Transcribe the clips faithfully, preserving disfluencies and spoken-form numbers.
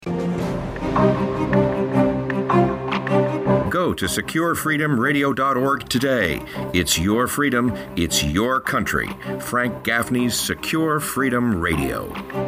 Go to secure freedom radio dot org today. It's your freedom, it's your country. Frank Gaffney's Secure Freedom Radio.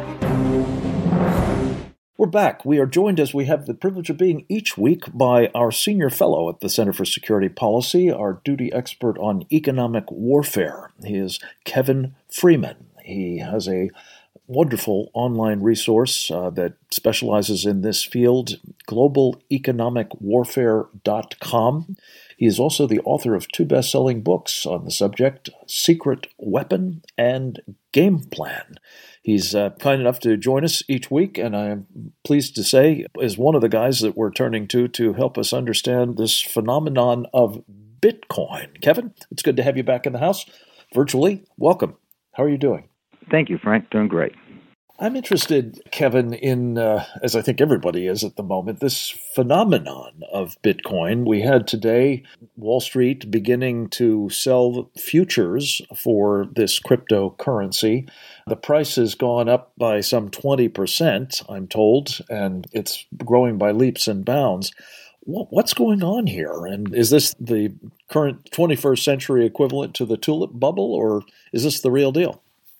We're back. We are joined, as we have the privilege of being each week, by our senior fellow at the Center for Security Policy, our duty expert on economic warfare. He is Kevin Freeman. He has a wonderful online resource uh, that specializes in this field, global economic warfare dot com. He is also the author of two best-selling books on the subject, Secret Weapon and Game Plan. He's uh, kind enough to join us each week, and I am pleased to say is one of the guys that we're turning to to help us understand this phenomenon of Bitcoin. Kevin, it's good to have you back in the house virtually. Welcome. How are you doing? Thank you, Frank. Doing great. I'm interested, Kevin, in, uh, as I think everybody is at the moment, this phenomenon of Bitcoin. We had today Wall Street beginning to sell futures for this cryptocurrency. The price has gone up by some twenty percent, I'm told, and it's growing by leaps and bounds. What's going on here? And is this the current twenty-first century equivalent to the tulip bubble, or is this the real deal?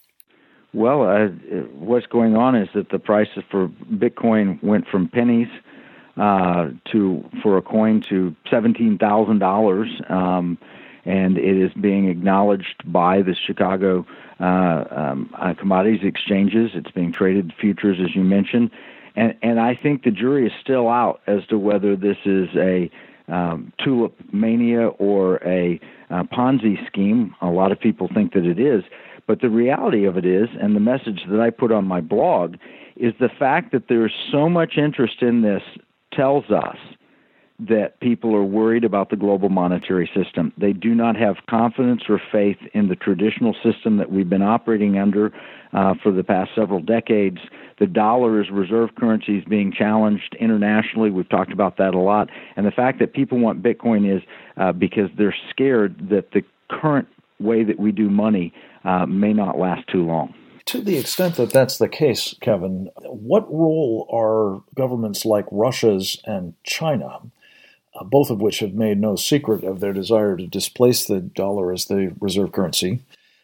Well, uh, what's going on is that the price for Bitcoin went from pennies uh, to for a coin to seventeen thousand dollars, um, and it is being acknowledged by the Chicago uh, um, uh, commodities exchanges. It's being traded futures, as you mentioned, and and I think the jury is still out as to whether this is a um, tulip mania or a uh, Ponzi scheme. A lot of people think that it is. But the reality of it is, and the message that I put on my blog, is the fact that there is so much interest in this tells us that people are worried about the global monetary system. They do not have confidence or faith in the traditional system that we've been operating under uh, for the past several decades. The dollar as reserve currency is being challenged internationally. We've talked about that a lot. And the fact that people want Bitcoin is uh, because they're scared that the current way that we do money uh, may not last too long. To the extent that that's the case, Kevin, what role are governments like Russia's and China, uh, both of which have made no secret of their desire to displace the dollar as the reserve currency,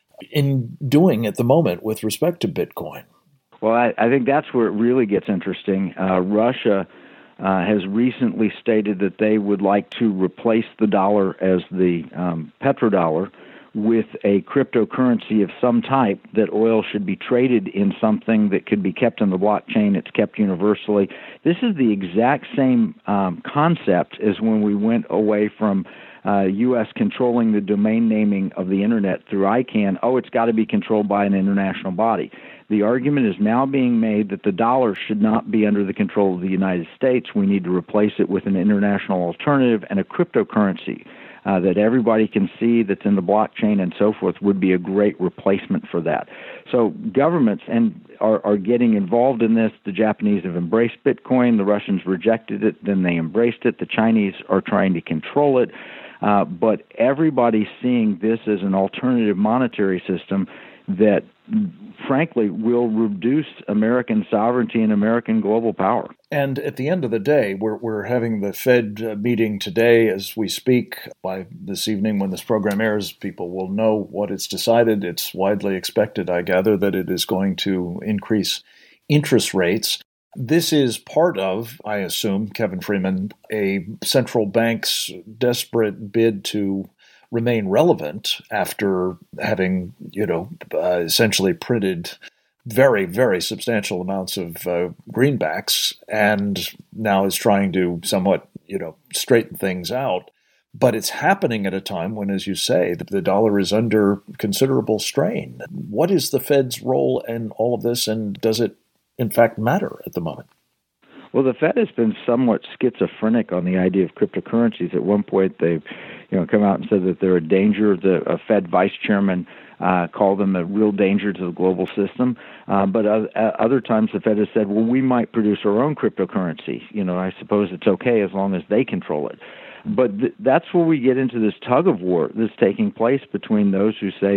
in doing at the moment with respect to Bitcoin? Well, I, I think that's where it really gets interesting. Uh, Russia uh, has recently stated that they would like to replace the dollar as the um, petrodollar with a cryptocurrency of some type, that oil should be traded in something that could be kept in the blockchain. It's kept universally. This is the exact same um, concept as when we went away from uh, U S controlling the domain naming of the Internet through I CANN. Oh, it's got to be controlled by an international body. The argument is now being made that the dollar should not be under the control of the United States. We need to replace it with an international alternative, and a cryptocurrency Uh, that everybody can see, that's in the blockchain and so forth, would be a great replacement for that. So governments and are, are getting involved in this. The Japanese have embraced Bitcoin. The Russians rejected it. Then they embraced it. The Chinese are trying to control it. Uh, but everybody's seeing this as an alternative monetary system that, frankly, will reduce American sovereignty and American global power. And at the end of the day, we're we're having the Fed uh, meeting today as we speak. By this evening, when this program airs, people will know what it's decided. It's widely expected, I gather, that it is going to increase interest rates. This is part of, I assume, Kevin Freeman, a central bank's desperate bid to remain relevant after having, you know, uh, essentially printed very, very substantial amounts of uh, greenbacks, and now is trying to somewhat, you know, straighten things out. But it's happening at a time when, as you say, the, the dollar is under considerable strain. What is the Fed's role in all of this, and does it, in fact, matter at the moment? Well, the Fed has been somewhat schizophrenic on the idea of cryptocurrencies. At one point, they've, you know, come out and said that they're a danger. The a Fed vice chairman uh, called them a real danger to the global system. Uh, but uh, other times, the Fed has said, "Well, we might produce our own cryptocurrency. You know, I suppose it's okay as long as they control it." But th- that's where we get into this tug of war that's taking place between those who say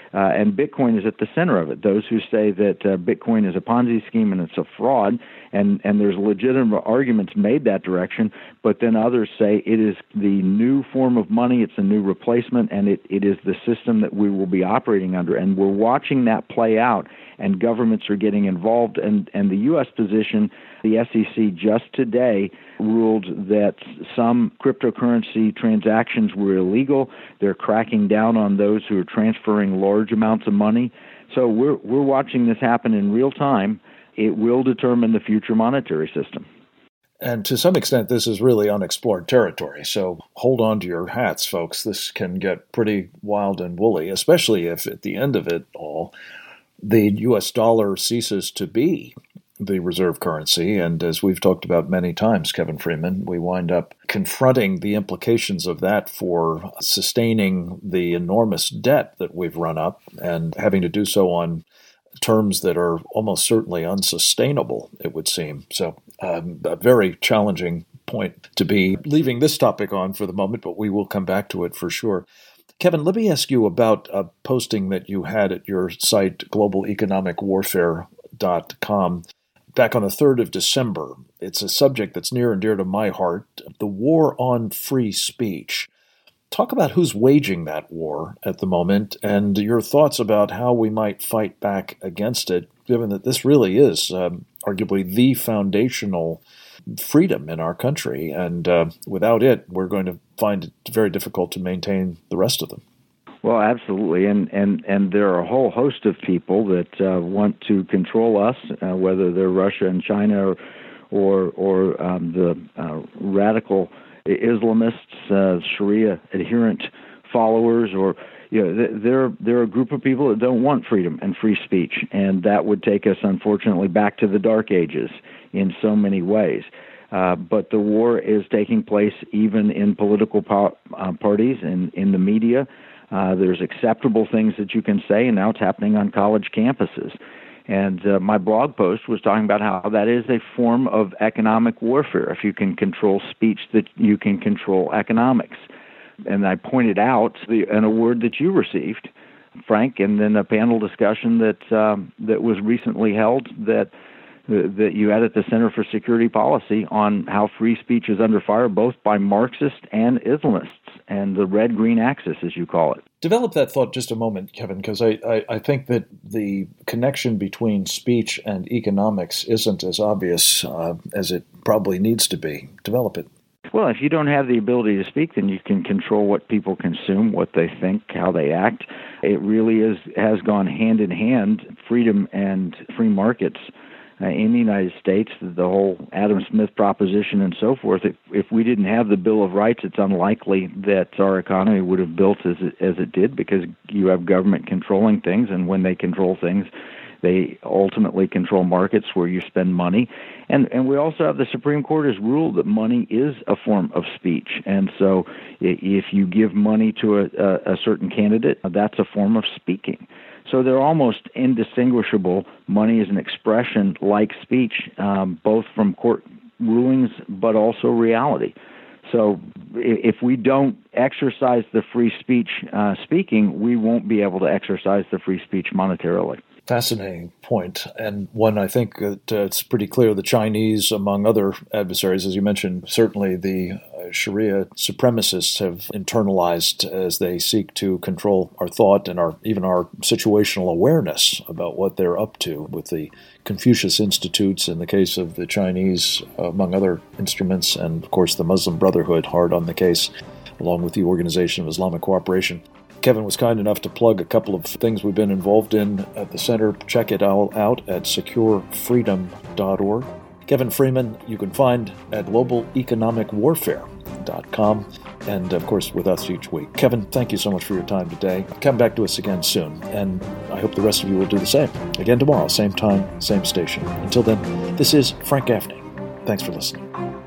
Uh, and Bitcoin is at the center of it. Those who say that uh, Bitcoin is a Ponzi scheme and it's a fraud, and, and there's legitimate arguments made that direction, but then others say it is the new form of money, it's a new replacement, and it, it is the system that we will be operating under. And we're watching that play out, and governments are getting involved. And, and the U S position, the S E C just today ruled that some cryptocurrency transactions were illegal. They're cracking down on those who are transferring large amounts of money. So we're we're watching this happen in real time. It will determine the future monetary system. And to some extent, this is really unexplored territory. So hold on to your hats, folks. This can get pretty wild and woolly, especially if at the end of it all, the U S dollar ceases to be the reserve currency. And as we've talked about many times, Kevin Freeman, we wind up confronting the implications of that for sustaining the enormous debt that we've run up and having to do so on terms that are almost certainly unsustainable, it would seem. So um, a very challenging point to be leaving this topic on for the moment, but we will come back to it for sure. Kevin, let me ask you about a posting that you had at your site, global economic warfare dot com. Back on the third of December. It's a subject that's near and dear to my heart, the war on free speech. Talk about who's waging that war at the moment and your thoughts about how we might fight back against it, given that this really is um, arguably the foundational freedom in our country. And uh, without it, we're going to find it very difficult to maintain the rest of them. Well, absolutely, and, and, and there are a whole host of people that uh, want to control us, uh, whether they're Russia and China or or, or um, the uh, radical Islamists, uh, Sharia adherent followers, or you know, they're they're a group of people that don't want freedom and free speech, and that would take us, unfortunately, back to the Dark Ages in so many ways. Uh, but the war is taking place even in political po- uh, parties and in the media. Uh, there's acceptable things that you can say, and now it's happening on college campuses. And uh, my blog post was talking about how that is a form of economic warfare. If you can control speech, that you can control economics. And I pointed out the, an award that you received, Frank, and then a panel discussion that um, that was recently held that that you had at the Center for Security Policy on how free speech is under fire both by Marxists and Islamists, and the red-green axis, as you call it. Develop that thought just a moment, Kevin, because I, I, I think that the connection between speech and economics isn't as obvious uh, as it probably needs to be. Develop it. Well, if you don't have the ability to speak, then you can control what people consume, what they think, how they act. It really is has gone hand in hand, freedom and free markets. Uh, in the United States, the whole Adam Smith proposition and so forth, if, if we didn't have the Bill of Rights, it's unlikely that our economy would have built as it, as it did, because you have government controlling things, and when they control things, they ultimately control markets where you spend money. And and we also have the Supreme Court has ruled that money is a form of speech. And so if you give money to a, a, a certain candidate, that's a form of speaking. So they're almost indistinguishable. Money is an expression like speech, um, both from court rulings but also reality. So if we don't exercise the free speech uh, speaking, we won't be able to exercise the free speech monetarily. Fascinating point, and one I think that uh, it's pretty clear the Chinese, among other adversaries, as you mentioned, certainly the uh, Sharia supremacists have internalized as they seek to control our thought and our even our situational awareness about what they're up to with the Confucius Institutes in the case of the Chinese, among other instruments, and of course the Muslim Brotherhood hard on the case, along with the Organization of Islamic Cooperation. Kevin was kind enough to plug a couple of things we've been involved in at the center. Check it all out at secure freedom dot org. Kevin Freeman, you can find at global economic warfare dot com, and of course with us each week. Kevin, thank you so much for your time today. Come back to us again soon, and I hope the rest of you will do the same. Again tomorrow, same time, same station. Until then, this is Frank Gaffney. Thanks for listening.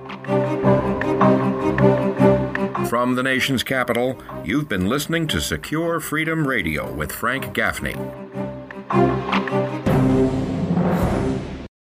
From the nation's capital, you've been listening to Secure Freedom Radio with Frank Gaffney.